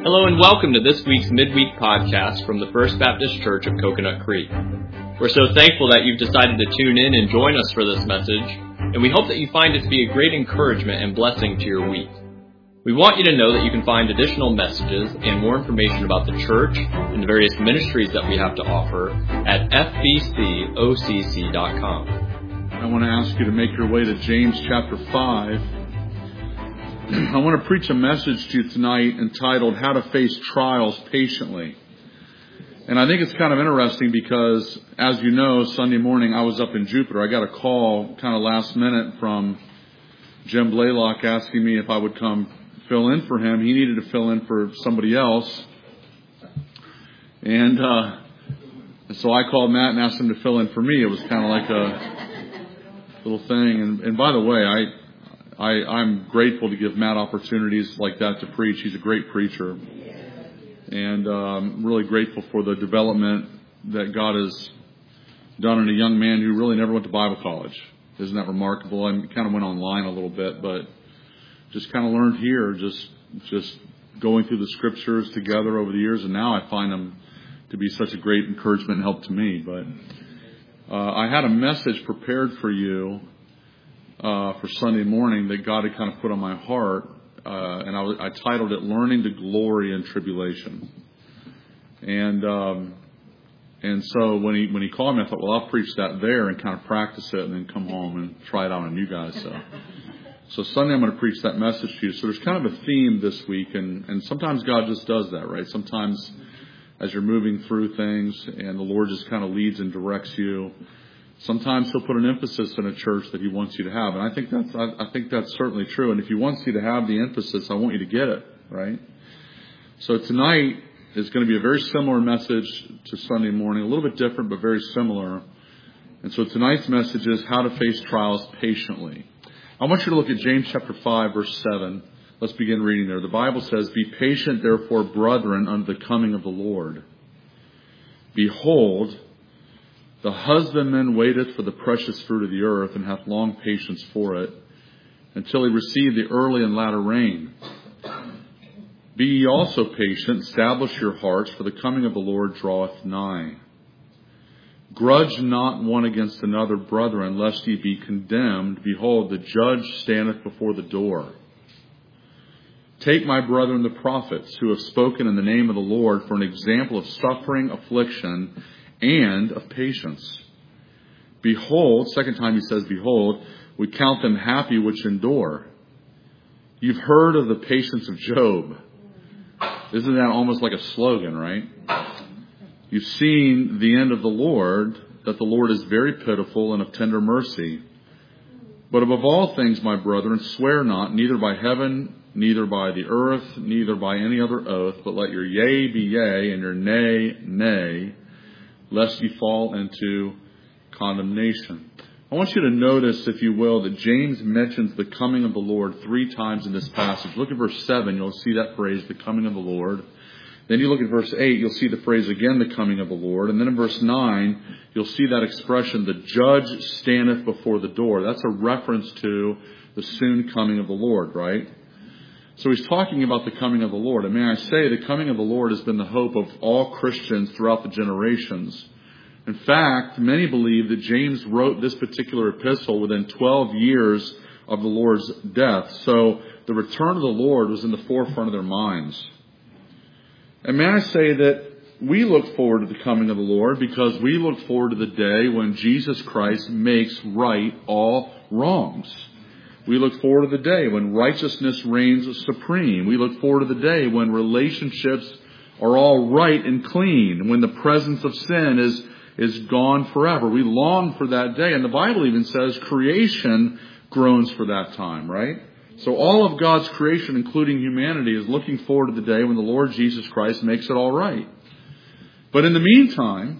Hello and welcome to this week's midweek podcast from the First Baptist Church of Coconut Creek. We're so thankful that you've decided to tune in and join us for this message, and we hope that you find it to be a great encouragement and blessing to your week. We want you to know that you can find additional messages and more information about the church and the various ministries that we have to offer at fbcocc.com. I want to ask you to make your way to James chapter 5. I want to preach a message to you tonight entitled How to Face Trials Patiently. And I think it's kind of interesting because, as you know, Sunday morning I was up in Jupiter. I got a call kind of last minute from Jim Blaylock asking me if I would come fill in for him. He needed to fill in for somebody else. And so I called Matt and asked him to fill in for me. It was kind of like a little thing. And by the way, I'm grateful to give Matt opportunities like that to preach. He's a great preacher. And I'm really grateful for the development that God has done in a young man who really never went to Bible college. Isn't that remarkable? I kind of went online a little bit, but just kind of learned here, just going through the scriptures together over the years. And now I find them to be such a great encouragement and help to me. But I had a message prepared for you for Sunday morning that God had kind of put on my heart, and I titled it "Learning to Glory in Tribulation." And so when he called me, I thought, well, I'll preach that there and kind of practice it, and then come home and try it out on you guys. So Sunday I'm going to preach that message to you. So there's kind of a theme this week, and sometimes God just does that, right? Sometimes as you're moving through things, and the Lord just kind of leads and directs you. Sometimes He'll put an emphasis in a church that He wants you to have, and I think that's certainly true. And if He wants you to have the emphasis, I want you to get it, right? So tonight is going to be a very similar message to Sunday morning, a little bit different, but very similar. And so tonight's message is how to face trials patiently. I want you to look at James chapter 5, verse 7. Let's begin reading there. The Bible says, "Be patient, therefore, brethren, unto the coming of the Lord. Behold, the husbandman waiteth for the precious fruit of the earth, and hath long patience for it, until he receive the early and latter rain. Be ye also patient, establish your hearts, for the coming of the Lord draweth nigh. Grudge not one against another, brethren, lest ye be condemned. Behold, the judge standeth before the door. Take my brethren the prophets, who have spoken in the name of the Lord, for an example of suffering, affliction, and of patience. Behold," second time he says, "Behold, we count them happy which endure. You've heard of the patience of Job." Isn't that almost like a slogan, right? "You've seen the end of the Lord, that the Lord is very pitiful and of tender mercy. But above all things, my brethren, swear not, neither by heaven, neither by the earth, neither by any other oath, but let your yea be yea, and your nay, nay, lest ye fall into condemnation." I want you to notice, if you will, that James mentions the coming of the Lord 3 times in this passage. Look at verse 7, you'll see that phrase, the coming of the Lord. Then you look at verse 8, you'll see the phrase again, the coming of the Lord. And then in verse 9, you'll see that expression, the judge standeth before the door. That's a reference to the soon coming of the Lord, right? So he's talking about the coming of the Lord. And may I say, the coming of the Lord has been the hope of all Christians throughout the generations. In fact, many believe that James wrote this particular epistle within 12 years of the Lord's death. So the return of the Lord was in the forefront of their minds. And may I say that we look forward to the coming of the Lord because we look forward to the day when Jesus Christ makes right all wrongs. We look forward to the day when righteousness reigns supreme. We look forward to the day when relationships are all right and clean, when the presence of sin is gone forever. We long for that day. And the Bible even says creation groans for that time, right? So all of God's creation, including humanity, is looking forward to the day when the Lord Jesus Christ makes it all right. But in the meantime,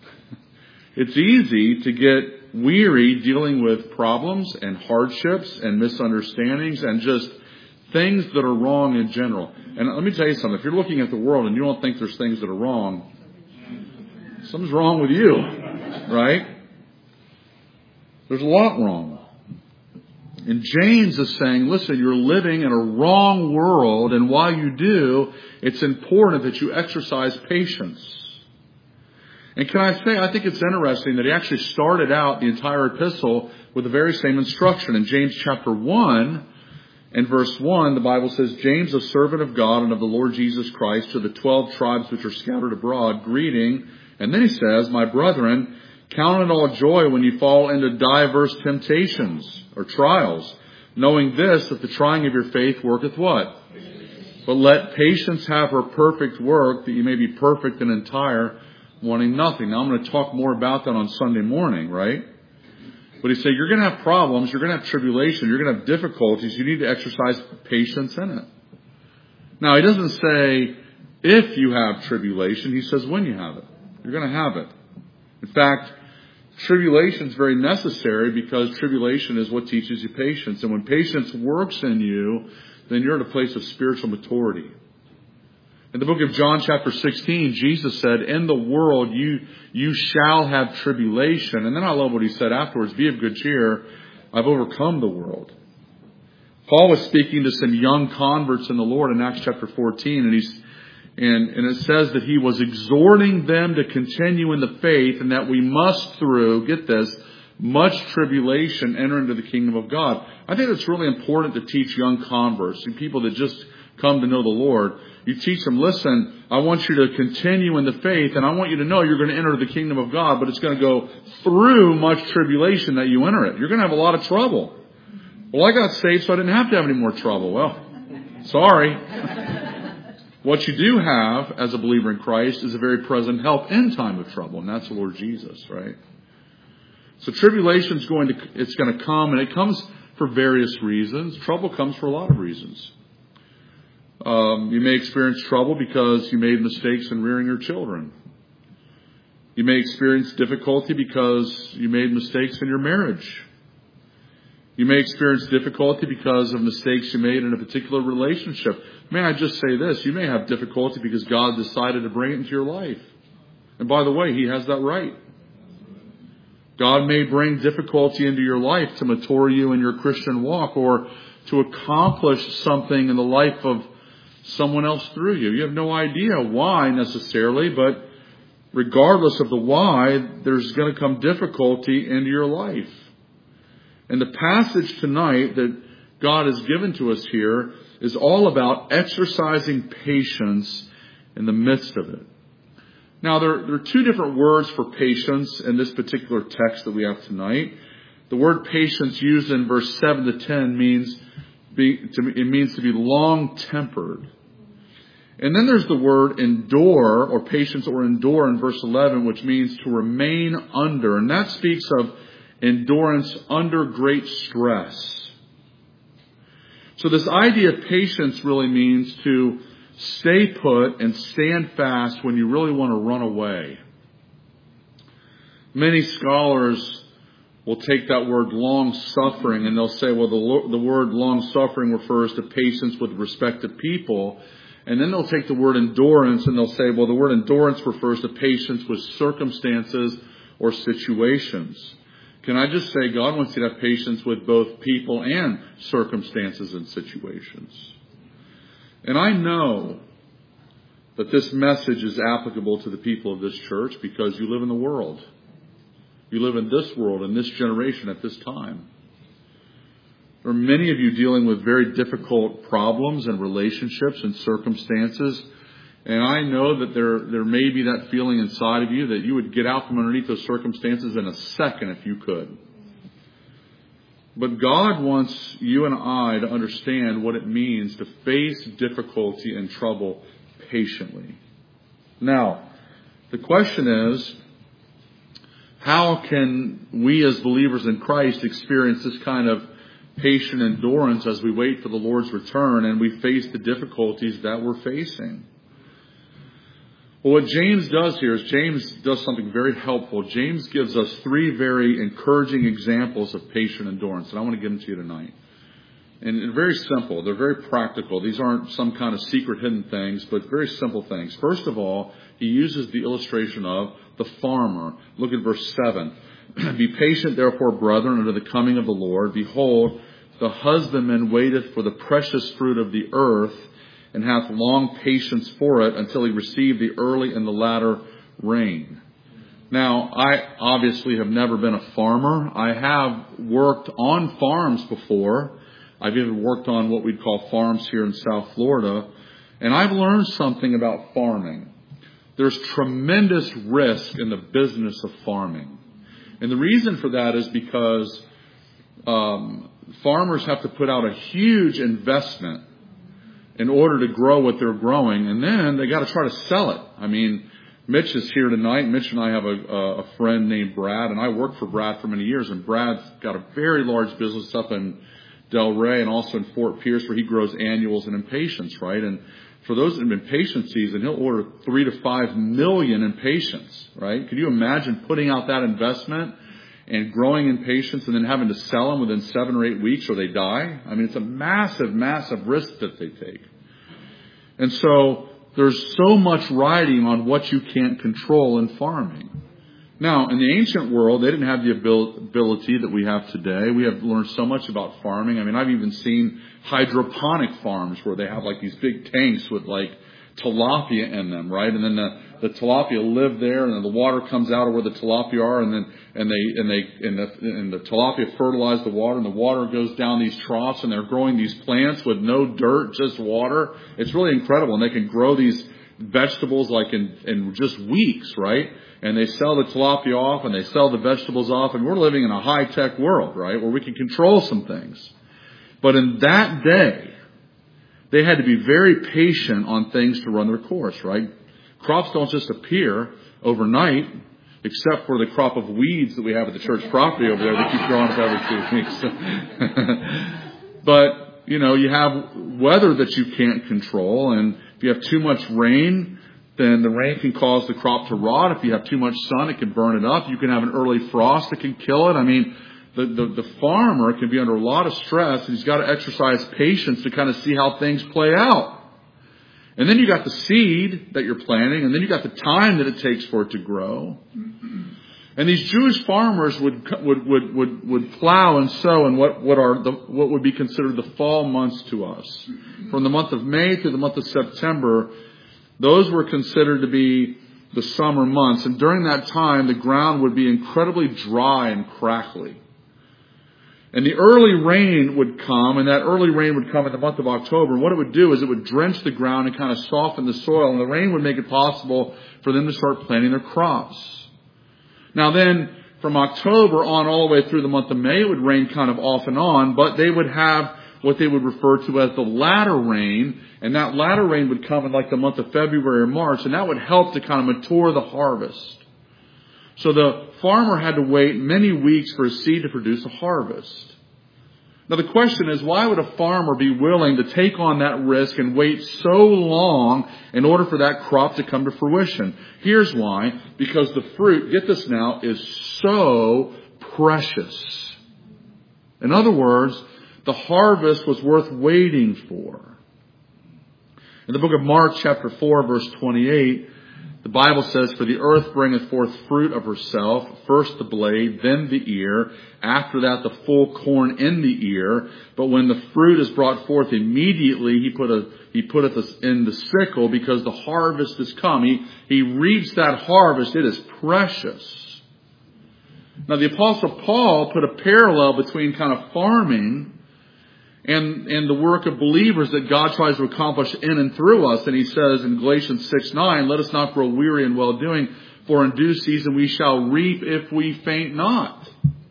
it's easy to get weary dealing with problems and hardships and misunderstandings and just things that are wrong in general. And let me tell you something. If you're looking at the world and you don't think there's things that are wrong, something's wrong with you, right? There's a lot wrong. And James is saying, listen, you're living in a wrong world, and while you do, it's important that you exercise patience. And can I say, I think it's interesting that he actually started out the entire epistle with the very same instruction. In James chapter 1 and verse 1, the Bible says, James, a servant of God and of the Lord Jesus Christ, to the 12 tribes which are scattered abroad, greeting. And then he says, my brethren, count it all joy when you fall into diverse temptations or trials, knowing this, that the trying of your faith worketh what? But let patience have her perfect work, that you may be perfect and entire, wanting nothing. Now I'm going to talk more about that on Sunday morning, right? But he said, you're going to have problems, you're going to have tribulation, you're going to have difficulties, you need to exercise patience in it. Now he doesn't say if you have tribulation, he says when you have it. You're going to have it. In fact, tribulation is very necessary because tribulation is what teaches you patience. And when patience works in you, then you're at a place of spiritual maturity. In the book of John chapter 16, Jesus said, in the world you shall have tribulation. And then I love what he said afterwards, be of good cheer, I've overcome the world. Paul was speaking to some young converts in the Lord in Acts chapter 14, and it says that he was exhorting them to continue in the faith and that we must through, get this, much tribulation enter into the kingdom of God. I think it's really important to teach young converts and people that just come to know the Lord. You teach them, listen, I want you to continue in the faith and I want you to know you're going to enter the kingdom of God, but it's going to go through much tribulation that you enter it. You're going to have a lot of trouble. Well, I got saved so I didn't have to have any more trouble. Well, sorry. What you do have as a believer in Christ is a very present help in time of trouble, and that's the Lord Jesus, right? So tribulation is going to come, and it comes for various reasons. Trouble comes for a lot of reasons. You may experience trouble because you made mistakes in rearing your children. You may experience difficulty because you made mistakes in your marriage. You may experience difficulty because of mistakes you made in a particular relationship. May I just say this? You may have difficulty because God decided to bring it into your life. And by the way, He has that right. God may bring difficulty into your life to mature you in your Christian walk or to accomplish something in the life of someone else through you. You have no idea why necessarily, but regardless of the why, there's going to come difficulty into your life. And the passage tonight that God has given to us here is all about exercising patience in the midst of it. Now, there are two different words for patience in this particular text that we have tonight. The word patience used in verse 7 to 10 means to be long-tempered. And then there's the word endure, or patience or endure in verse 11, which means to remain under. And that speaks of endurance under great stress. So this idea of patience really means to stay put and stand fast when you really want to run away. Many scholars will take that word long-suffering and they'll say, well, the word long-suffering refers to patience with respect to people. And then they'll take the word endurance and they'll say, well, the word endurance refers to patience with circumstances or situations. Can I just say God wants you to have patience with both people and circumstances and situations. And I know that this message is applicable to the people of this church because you live in the world. You live in this world, in this generation, at this time. There are many of you dealing with very difficult problems and relationships and circumstances. And I know that there may be that feeling inside of you that you would get out from underneath those circumstances in a second if you could. But God wants you and I to understand what it means to face difficulty and trouble patiently. Now, the question is, how can we as believers in Christ experience this kind of patient endurance as we wait for the Lord's return and we face the difficulties that we're facing? Well, what James does here is James does something very helpful. James gives us three very encouraging examples of patient endurance, and I want to give them to you tonight. And they're very simple. They're very practical. These aren't some kind of secret hidden things, but very simple things. First of all, he uses the illustration of the farmer. Look at verse 7. Be patient, therefore, brethren, unto the coming of the Lord. Behold, the husbandman waiteth for the precious fruit of the earth, and hath long patience for it until he receive the early and the latter rain. Now, I obviously have never been a farmer. I have worked on farms before. I've even worked on what we'd call farms here in South Florida. And I've learned something about farming. There's tremendous risk in the business of farming. And the reason for that is because farmers have to put out a huge investment in order to grow what they're growing. And then they got to try to sell it. I mean, Mitch is here tonight. Mitch and I have a friend named Brad, and I worked for Brad for many years. And Brad's got a very large business up in Delray and also in Fort Pierce, where he grows annuals and impatiens, right? And for those in impatient season, he'll order 3 to 5 million impatiens, right? Could you imagine putting out that investment and growing impatiens and then having to sell them within 7 or 8 weeks or they die? I mean, it's a massive, massive risk that they take. And so there's so much riding on what you can't control in farming. Now, in the ancient world, they didn't have the ability that we have today. We have learned so much about farming. I mean, I've even seen hydroponic farms where they have like these big tanks with like tilapia in them, right? And then the tilapia live there, and then the water comes out of where the tilapia are, and the tilapia fertilize the water, and the water goes down these troughs, and they're growing these plants with no dirt, just water. It's really incredible, and they can grow these vegetables like in just weeks, right? And they sell the tilapia off, and they sell the vegetables off, and we're living in a high-tech world, right, where we can control some things. But in that day, they had to be very patient on things to run their course, right? Crops don't just appear overnight, except for the crop of weeds that we have at the church property over there that keep growing up every 2 weeks. But, you know, you have weather that you can't control, and if you have too much rain, then the rain can cause the crop to rot. If you have too much sun, it can burn it up. You can have an early frost that can kill it. I mean, the farmer can be under a lot of stress, and he's got to exercise patience to kind of see how things play out. And then you got the seed that you're planting, and then you got the time that it takes for it to grow. And these Jewish farmers would plow and sow in what would be considered the fall months to us. From the month of May to the month of September, those were considered to be the summer months. And during that time, the ground would be incredibly dry and crackly. And the early rain would come, and that early rain would come in the month of October. And what it would do is it would drench the ground and kind of soften the soil. And the rain would make it possible for them to start planting their crops. Now then, from October on all the way through the month of May, it would rain kind of off and on. But they would have what they would refer to as the latter rain. And that latter rain would come in like the month of February or March. And that would help to kind of mature the harvest. So the farmer had to wait many weeks for his seed to produce a harvest. Now the question is, why would a farmer be willing to take on that risk and wait so long in order for that crop to come to fruition? Here's why. Because the fruit, get this now, is so precious. In other words, the harvest was worth waiting for. In the book of Mark, chapter 4, verse 28, the Bible says, "For the earth bringeth forth fruit of herself, first the blade, then the ear, after that the full corn in the ear. But when the fruit is brought forth immediately, he putteth in the sickle, because the harvest is come." He reaps that harvest. It is precious. Now the Apostle Paul put a parallel between kind of farming and the work of believers that God tries to accomplish in and through us. And he says in Galatians 6:9, "Let us not grow weary in well-doing, for in due season we shall reap if we faint not."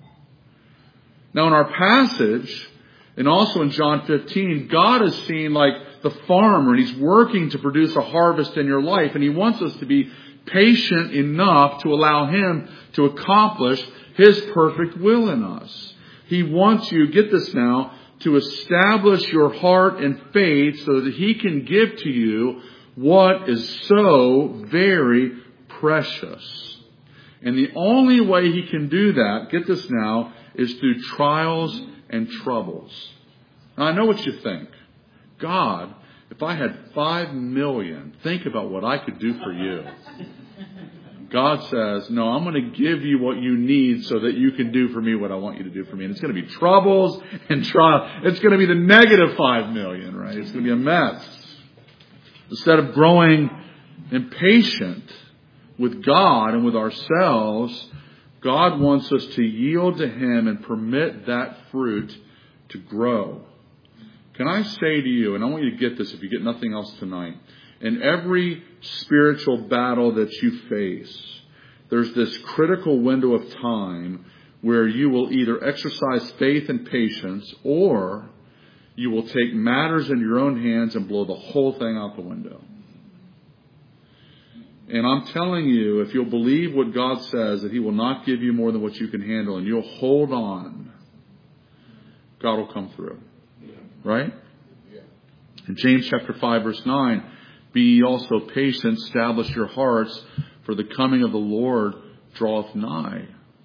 Now in our passage, and also in John 15, God is seen like the farmer, and he's working to produce a harvest in your life. And he wants us to be patient enough to allow him to accomplish his perfect will in us. He wants you, get this now, to establish your heart in faith so that he can give to you what is so very precious. And the only way he can do that, get this now, is through trials and troubles. Now I know what you think. God, if I had 5 million, think about what I could do for you. God says, no, I'm going to give you what you need so that you can do for me what I want you to do for me. And it's going to be troubles and trials. It's going to be the negative 5 million, right? It's going to be a mess. Instead of growing impatient with God and with ourselves, God wants us to yield to Him and permit that fruit to grow. Can I say to you, and I want you to get this if you get nothing else tonight, in every spiritual battle that you face, there's this critical window of time where you will either exercise faith and patience, or you will take matters in your own hands and blow the whole thing out the window. And I'm telling you, if you'll believe what God says, that He will not give you more than what you can handle, and you'll hold on, God will come through. Right? In James chapter 5, verse 9, be ye also patient, establish your hearts, for the coming of the Lord draweth nigh.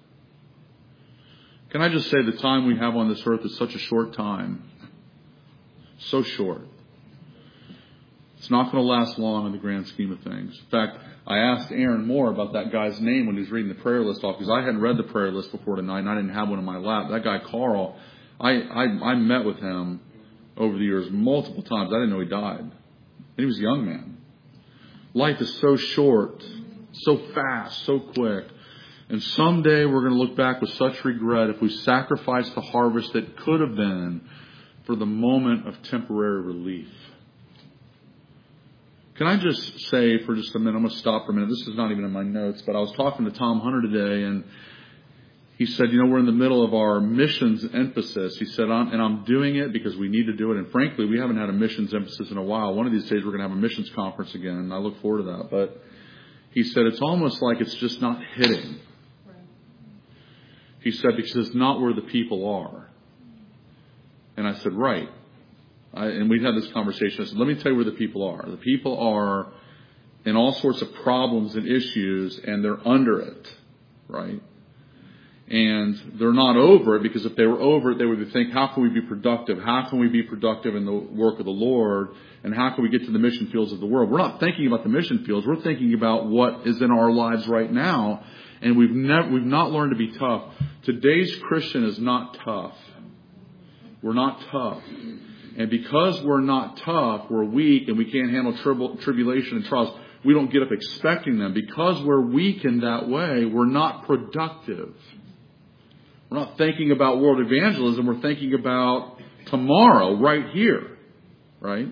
Can I just say the time we have on this earth is such a short time. So short. It's not going to last long in the grand scheme of things. In fact, I asked Aaron more about that guy's name when he was reading the prayer list off, because I hadn't read the prayer list before tonight, and I didn't have one in my lap. That guy, Carl, I met with him over the years multiple times. I didn't know he died. And he was a young man. Life is so short, so fast, so quick. And someday we're going to look back with such regret if we sacrifice the harvest that could have been for the moment of temporary relief. Can I just say for just a minute, I'm going to stop for a minute. This is not even in my notes, but I was talking to Tom Hunter today, and he said, we're in the middle of our missions emphasis. He said, I'm doing it because we need to do it. And frankly, we haven't had a missions emphasis in a while. One of these days we're going to have a missions conference again, and I look forward to that. But he said, it's almost like it's just not hitting. He said, because it's not where the people are. And I said, right. And we'd had this conversation. I said, let me tell you where the people are. The people are in all sorts of problems and issues, and they're under it, right? And they're not over it, because if they were over it, they would think, how can we be productive? How can we be productive in the work of the Lord? And how can we get to the mission fields of the world? We're not thinking about the mission fields. We're thinking about what is in our lives right now. And we've not learned to be tough. Today's Christian is not tough. We're not tough. And because we're not tough, we're weak, and we can't handle tribulation and trials. We don't get up expecting them. Because we're weak in that way, we're not productive. We're not thinking about world evangelism. We're thinking about tomorrow, right here. Right?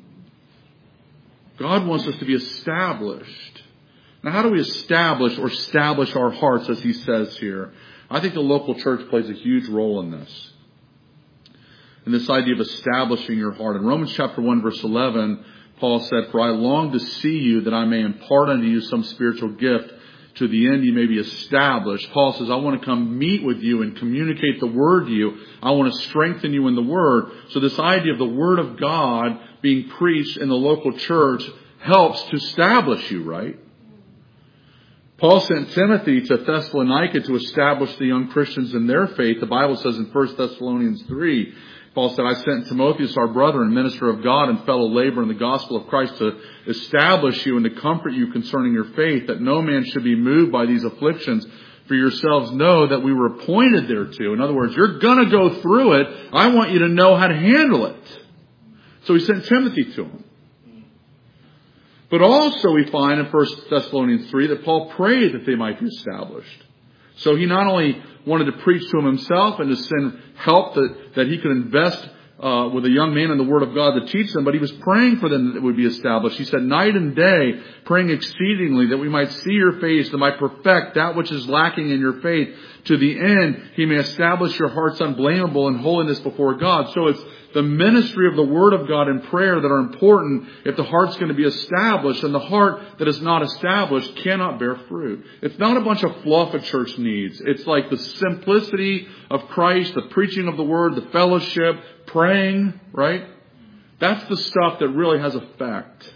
God wants us to be established. Now, how do we establish our hearts, as he says here? I think the local church plays a huge role in this. In this idea of establishing your heart. In Romans chapter 1, verse 11, Paul said, for I long to see you, that I may impart unto you some spiritual gift, to the end you may be established. Paul says, I want to come meet with you and communicate the Word to you. I want to strengthen you in the Word. So this idea of the Word of God being preached in the local church helps to establish you, right? Paul sent Timothy to Thessalonica to establish the young Christians in their faith. The Bible says in 1 Thessalonians 3, Paul said, I sent Timotheus, our brother and minister of God and fellow laborer in the gospel of Christ, to establish you and to comfort you concerning your faith, that no man should be moved by these afflictions. For yourselves know that we were appointed thereto. In other words, you're going to go through it. I want you to know how to handle it. So he sent Timothy to him. But also we find in 1 Thessalonians 3 that Paul prayed that they might be established. So he not only wanted to preach to him himself and to send help that he could invest with a young man in the Word of God to teach them, but he was praying for them that it would be established. He said, night and day, praying exceedingly that we might see your face, that might perfect that which is lacking in your faith, to the end he may establish your hearts unblameable in holiness before God. So it's the ministry of the Word of God and prayer that are important if the heart's going to be established, and the heart that is not established cannot bear fruit. It's not a bunch of fluff a church needs. It's like the simplicity of Christ, the preaching of the Word, the fellowship, praying, right? That's the stuff that really has effect.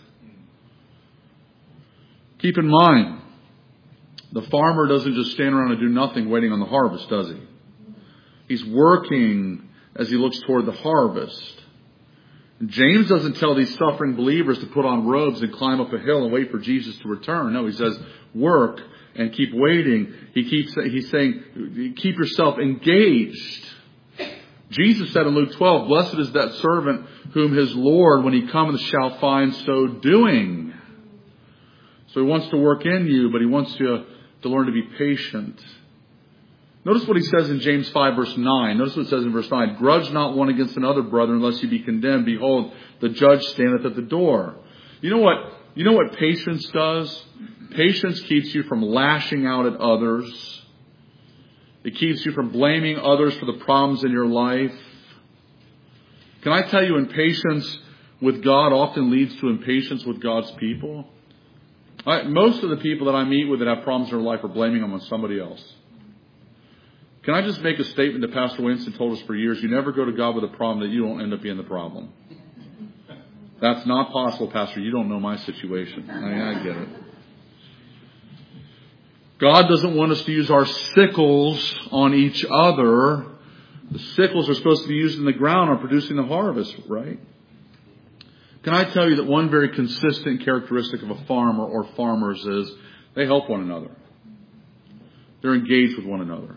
Keep in mind, the farmer doesn't just stand around and do nothing waiting on the harvest, does he? He's working as he looks toward the harvest. James doesn't tell these suffering believers to put on robes and climb up a hill and wait for Jesus to return. No, he says, work and keep waiting. He's saying, keep yourself engaged. Jesus said in Luke 12, blessed is that servant whom his Lord, when he cometh, shall find so doing. So he wants to work in you, but he wants you to learn to be patient. Notice what he says in James 5, verse 9. Notice what it says in verse 9. Grudge not one against another, brother, unless you be condemned. Behold, the judge standeth at the door. You know what patience does? Patience keeps you from lashing out at others. It keeps you from blaming others for the problems in your life. Can I tell you, impatience with God often leads to impatience with God's people? Most of the people that I meet with that have problems in their life are blaming them on somebody else. Can I just make a statement that Pastor Winston told us for years? You never go to God with a problem that you don't end up being the problem. That's not possible, Pastor. You don't know my situation. I get it. God doesn't want us to use our sickles on each other. The sickles are supposed to be used in the ground on producing the harvest, right? Can I tell you that one very consistent characteristic of a farmer or farmers is they help one another. They're engaged with one another.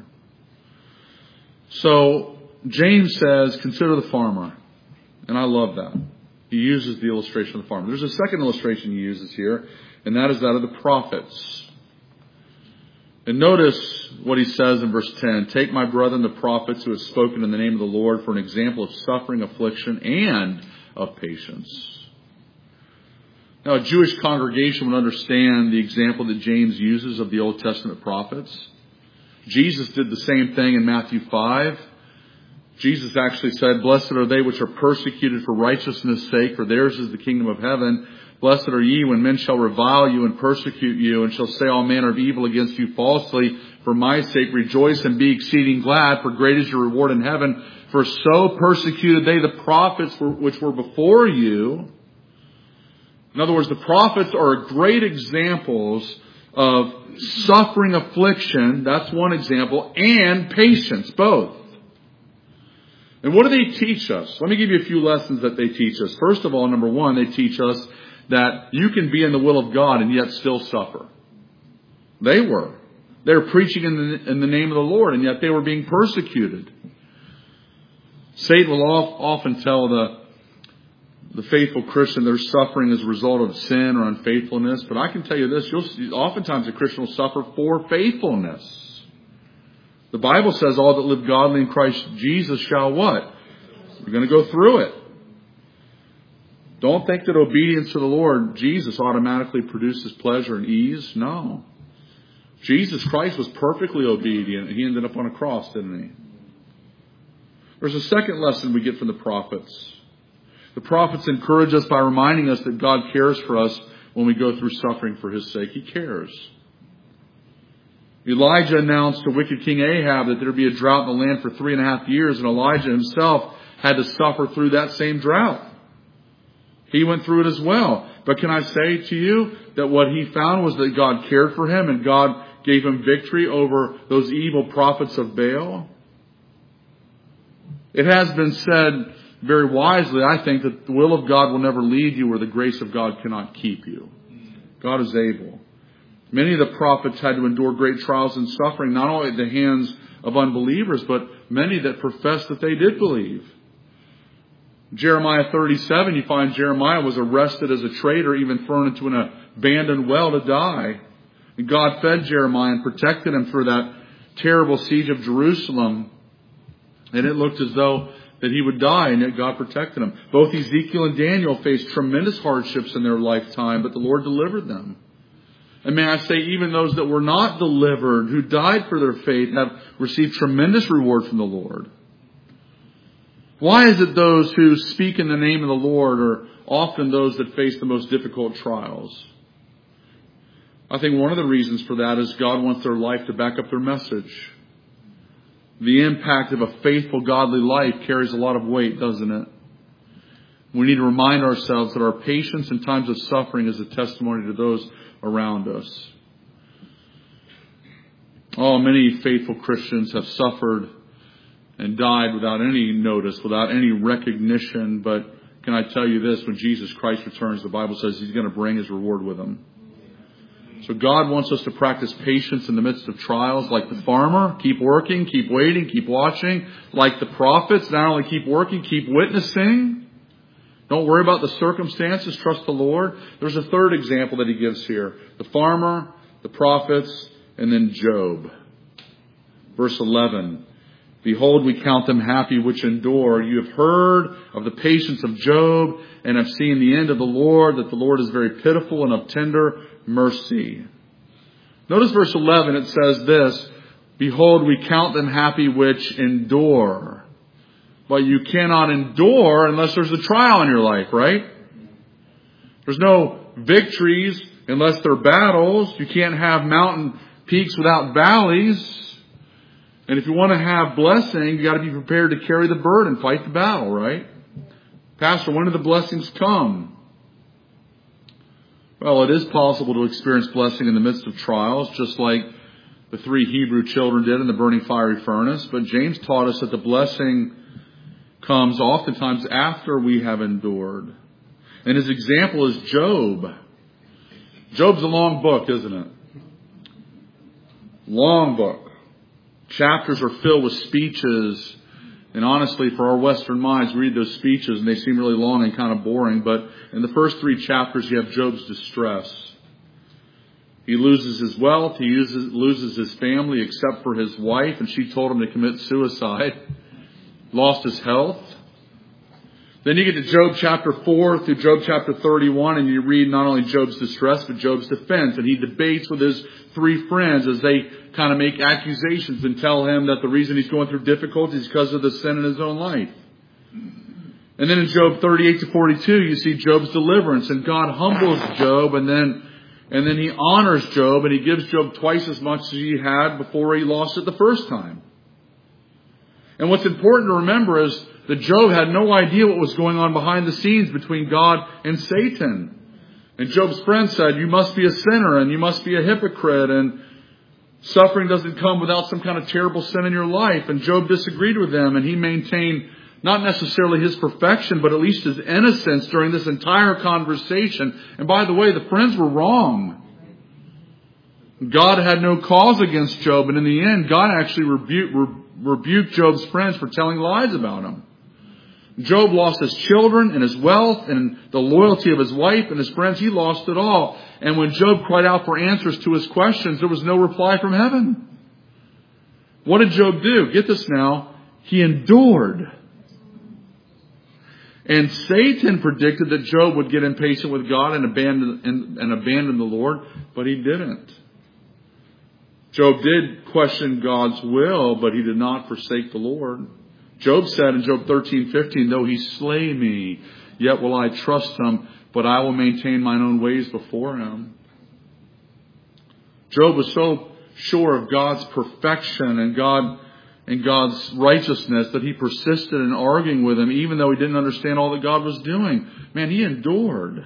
So James says, consider the farmer. And I love that. He uses the illustration of the farmer. There's a second illustration he uses here, and that is that of the prophets. And notice what he says in verse 10. Take my brethren the prophets who have spoken in the name of the Lord for an example of suffering, affliction, and of patience. Now, a Jewish congregation would understand the example that James uses of the Old Testament prophets. Jesus did the same thing in Matthew 5. Jesus actually said, blessed are they which are persecuted for righteousness' sake, for theirs is the kingdom of heaven. Blessed are ye when men shall revile you and persecute you, and shall say all manner of evil against you falsely. For my sake rejoice and be exceeding glad, for great is your reward in heaven. For so persecuted they the prophets which were before you. In other words, the prophets are great examples of suffering, affliction, that's one example, and patience, both. And what do they teach us? Let me give you a few lessons that they teach us. First of all, number one, they teach us that you can be in the will of God and yet still suffer. They were. They were preaching in the name of the Lord, and yet they were being persecuted. Satan will often tell the faithful Christian they're suffering as a result of sin or unfaithfulness. But I can tell you this, oftentimes a Christian will suffer for faithfulness. The Bible says all that live godly in Christ Jesus shall what? You're going to go through it. Don't think that obedience to the Lord Jesus automatically produces pleasure and ease. No. Jesus Christ was perfectly obedient, and he ended up on a cross, didn't he? There's a second lesson we get from the prophets. The prophets encourage us by reminding us that God cares for us when we go through suffering for his sake. He cares. Elijah announced to wicked King Ahab that there would be a drought in the land for 3.5 years, and Elijah himself had to suffer through that same drought. He went through it as well. But can I say to you that what he found was that God cared for him and God gave him victory over those evil prophets of Baal? It has been said very wisely, I think, that the will of God will never lead you where the grace of God cannot keep you. God is able. Many of the prophets had to endure great trials and suffering, not only at the hands of unbelievers, but many that professed that they did believe. Jeremiah 37, you find Jeremiah was arrested as a traitor, even thrown into an abandoned well to die. And God fed Jeremiah and protected him through that terrible siege of Jerusalem. And it looked as though that he would die, and yet God protected him. Both Ezekiel and Daniel faced tremendous hardships in their lifetime, but the Lord delivered them. And may I say, even those that were not delivered, who died for their faith, have received tremendous reward from the Lord. Why is it those who speak in the name of the Lord are often those that face the most difficult trials? I think one of the reasons for that is God wants their life to back up their message. The impact of a faithful, godly life carries a lot of weight, doesn't it? We need to remind ourselves that our patience in times of suffering is a testimony to those around us. Oh, many faithful Christians have suffered and died without any notice, without any recognition. But can I tell you this? When Jesus Christ returns, the Bible says he's going to bring his reward with him. So God wants us to practice patience in the midst of trials like the farmer. Keep working, keep waiting, keep watching. Like the prophets, not only keep working, keep witnessing. Don't worry about the circumstances. Trust the Lord. There's a third example that he gives here. The farmer, the prophets, and then Job. Verse 11. Behold, we count them happy which endure. You have heard of the patience of Job and have seen the end of the Lord, that the Lord is very pitiful and of tender mercy. Notice verse 11, it says this, behold, we count them happy which endure. But you cannot endure unless there's a trial in your life, right? There's no victories unless they're battles. You can't have mountain peaks without valleys. And if you want to have blessing, you got to be prepared to carry the burden, fight the battle, right? Pastor, when do the blessings come? Well, it is possible to experience blessing in the midst of trials, just like the 3 Hebrew children did in the burning fiery furnace. But James taught us that the blessing comes oftentimes after we have endured. And his example is Job. Job's a long book, isn't it? Long book. Chapters are filled with speeches. And honestly, for our Western minds, we read those speeches and they seem really long and kind of boring. But in the first 3 chapters, you have Job's distress. He loses his wealth. He loses his family except for his wife. And she told him to commit suicide. Lost his health. Then you get to Job chapter 4 through Job chapter 31, and you read not only Job's distress, but Job's defense. And he debates with his 3 friends as they kind of make accusations and tell him that the reason he's going through difficulties is because of the sin in his own life. And then in Job 38 to 42, you see Job's deliverance, and God humbles Job, and then he honors Job, and he gives Job twice as much as he had before he lost it the first time. And what's important to remember is that Job had no idea what was going on behind the scenes between God and Satan. And Job's friends said, you must be a sinner and you must be a hypocrite, and suffering doesn't come without some kind of terrible sin in your life. And Job disagreed with them, and he maintained not necessarily his perfection, but at least his innocence during this entire conversation. And by the way, the friends were wrong. God had no cause against Job, and in the end, God actually rebuked Job's friends for telling lies about him. Job lost his children and his wealth and the loyalty of his wife and his friends. He lost it all. And when Job cried out for answers to his questions, there was no reply from heaven. What did Job do? Get this now. He endured. And Satan predicted that Job would get impatient with God and abandon the Lord, but he didn't. Job did question God's will, but he did not forsake the Lord. Job said in Job 13:15, though he slay me, yet will I trust him, but I will maintain mine own ways before him. Job was so sure of God's perfection and God's righteousness that he persisted in arguing with him, even though he didn't understand all that God was doing. Man, he endured.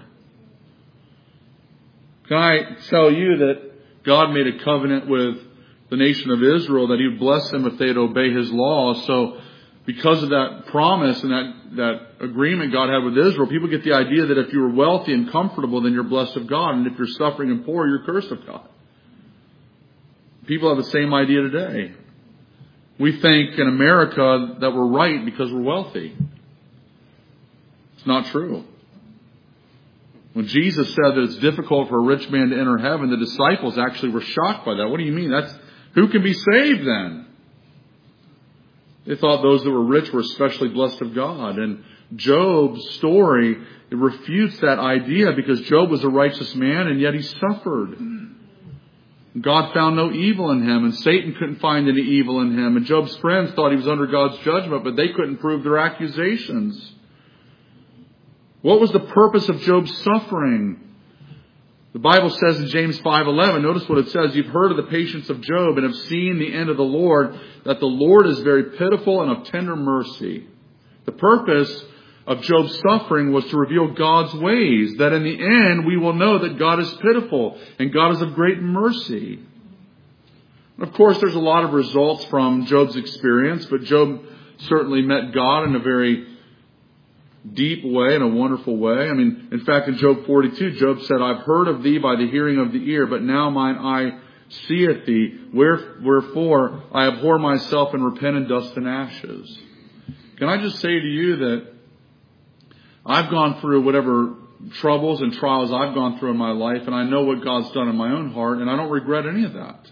Can I tell you that God made a covenant with the nation of Israel that he would bless them if they'd obey his laws? So because of that promise and that agreement God had with Israel, people get the idea that if you were wealthy and comfortable, then you're blessed of God. And if you're suffering and poor, you're cursed of God. People have the same idea today. We think in America that we're right because we're wealthy. It's not true. When Jesus said that it's difficult for a rich man to enter heaven, the disciples actually were shocked by that. What do you mean? Who can be saved then? They thought those that were rich were especially blessed of God. And Job's story, it refutes that idea, because Job was a righteous man and yet he suffered. God found no evil in him, and Satan couldn't find any evil in him. And Job's friends thought he was under God's judgment, but they couldn't prove their accusations. What was the purpose of Job's suffering? The Bible says in James 5:11, notice what it says, you've heard of the patience of Job and have seen the end of the Lord, that the Lord is very pitiful and of tender mercy. The purpose of Job's suffering was to reveal God's ways, that in the end we will know that God is pitiful and God is of great mercy. Of course, there's a lot of results from Job's experience, but Job certainly met God in a very deep way, in a wonderful way. I mean, in fact, in Job 42, Job said, I've heard of thee by the hearing of the ear, but now mine eye seeth thee. Wherefore I abhor myself and repent in dust and ashes. Can I just say to you that I've gone through whatever troubles and trials I've gone through in my life, and I know what God's done in my own heart, and I don't regret any of that.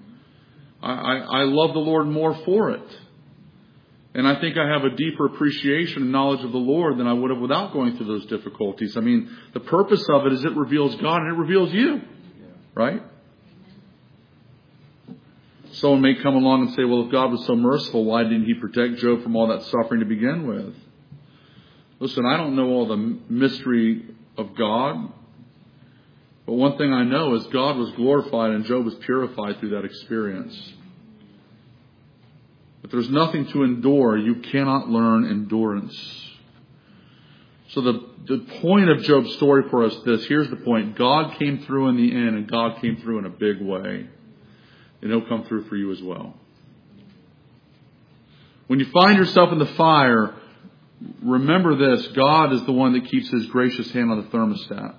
I love the Lord more for it. And I think I have a deeper appreciation and knowledge of the Lord than I would have without going through those difficulties. I mean, the purpose of it is it reveals God and it reveals you. Right? Someone may come along and say, well, if God was so merciful, why didn't He protect Job from all that suffering to begin with? Listen, I don't know all the mystery of God. But one thing I know is God was glorified and Job was purified through that experience. If there's nothing to endure, you cannot learn endurance. So the point of Job's story for us is this. Here's the point. God came through in the end, and God came through in a big way. And He'll come through for you as well. When you find yourself in the fire, remember this. God is the one that keeps His gracious hand on the thermostat.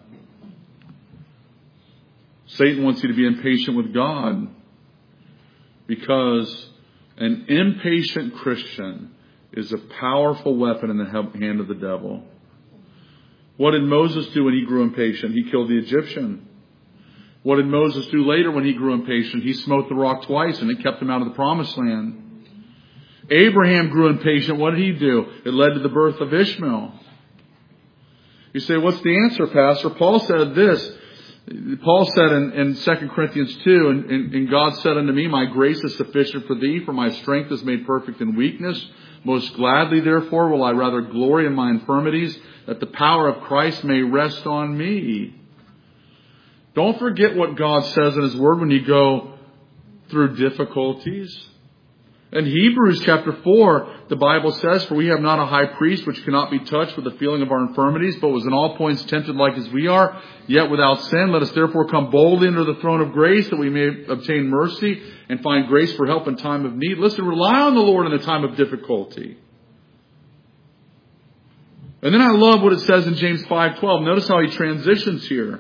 Satan wants you to be impatient with God, because an impatient Christian is a powerful weapon in the hand of the devil. What did Moses do when he grew impatient? He killed the Egyptian. What did Moses do later when he grew impatient? He smote the rock twice and it kept him out of the promised land. Abraham grew impatient. What did he do? It led to the birth of Ishmael. You say, what's the answer, Pastor? Paul said this. Paul said in 2 Corinthians 2, and God said unto me, my grace is sufficient for thee, for my strength is made perfect in weakness. Most gladly, therefore, will I rather glory in my infirmities, that the power of Christ may rest on me. Don't forget what God says in His Word when you go through difficulties. In Hebrews chapter 4, the Bible says, for we have not a high priest which cannot be touched with the feeling of our infirmities, but was in all points tempted like as we are, yet without sin. Let us therefore come boldly under the throne of grace, that we may obtain mercy and find grace for help in time of need. Listen, rely on the Lord in the time of difficulty. And then I love what it says in James 5:12. Notice how he transitions here.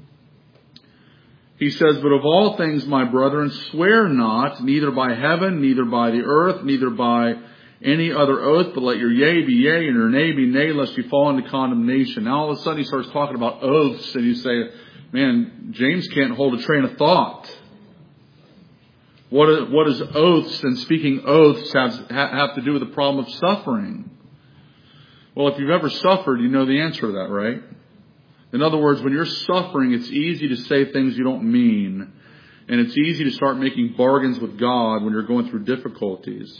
He says, but of all things, my brethren, swear not, neither by heaven, neither by the earth, neither by any other oath, but let your yea be yea and your nay be nay, lest you fall into condemnation. Now all of a sudden he starts talking about oaths, and you say, man, James can't hold a train of thought. What does oaths and speaking oaths have to do with the problem of suffering? Well, if you've ever suffered, you know the answer to that, right? In other words, when you're suffering, it's easy to say things you don't mean. And it's easy to start making bargains with God when you're going through difficulties.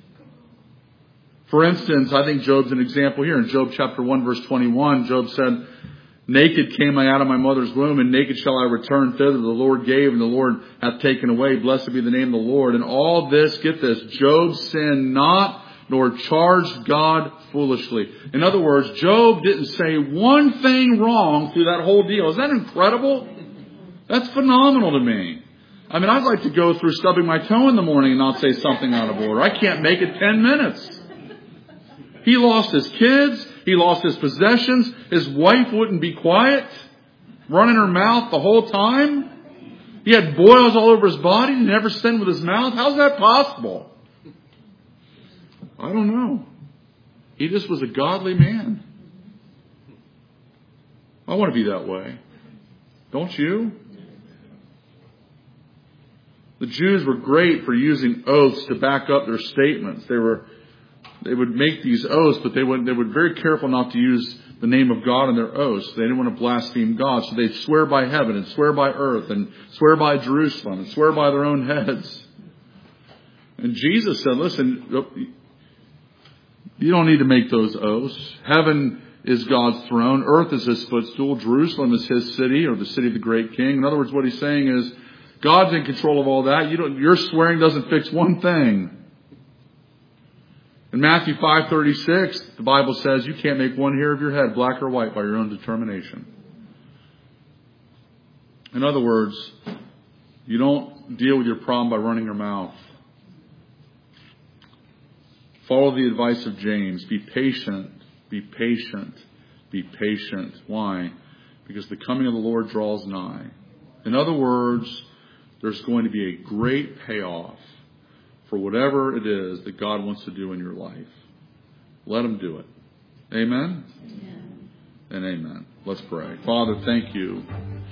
For instance, I think Job's an example here. In Job chapter 1, verse 21, Job said, naked came I out of my mother's womb, and naked shall I return thither. The Lord gave, and the Lord hath taken away. Blessed be the name of the Lord. And all this, get this, Job sinned not, nor charged God foolishly. In other words, Job didn't say one thing wrong through that whole deal. Is that incredible? That's phenomenal to me. I mean, I'd like to go through stubbing my toe in the morning and not say something out of order. I can't make it 10 minutes. He lost his kids. He lost his possessions. His wife wouldn't be quiet, running her mouth the whole time. He had boils all over his body. He never sinned with his mouth. How's that possible? I don't know. He just was a godly man. I want to be that way. Don't you? The Jews were great for using oaths to back up their statements. They would make these oaths, but they were very careful not to use the name of God in their oaths. They didn't want to blaspheme God. So they'd swear by heaven and swear by earth and swear by Jerusalem and swear by their own heads. And Jesus said, listen, you don't need to make those oaths. Heaven is God's throne. Earth is His footstool. Jerusalem is His city, or the city of the great king. In other words, what He's saying is, God's in control of all that. Your swearing doesn't fix one thing. In Matthew 5:36, the Bible says you can't make one hair of your head black or white by your own determination. In other words, you don't deal with your problem by running your mouth. Follow the advice of James. Be patient Be patient. Be patient. Why? Because the coming of the Lord draws nigh. In other words, there's going to be a great payoff for whatever it is that God wants to do in your life. Let Him do it. Amen? Amen. And amen. Let's pray. Father, thank you.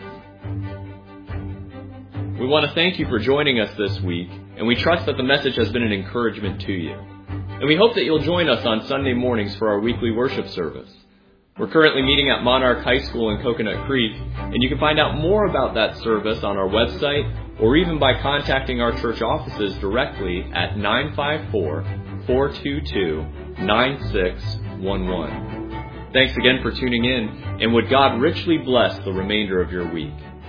We want to thank you for joining us this week, and we trust that the message has been an encouragement to you. And we hope that you'll join us on Sunday mornings for our weekly worship service. We're currently meeting at Monarch High School in Coconut Creek, and you can find out more about that service on our website or even by contacting our church offices directly at 954-422-9611. Thanks again for tuning in, and would God richly bless the remainder of your week.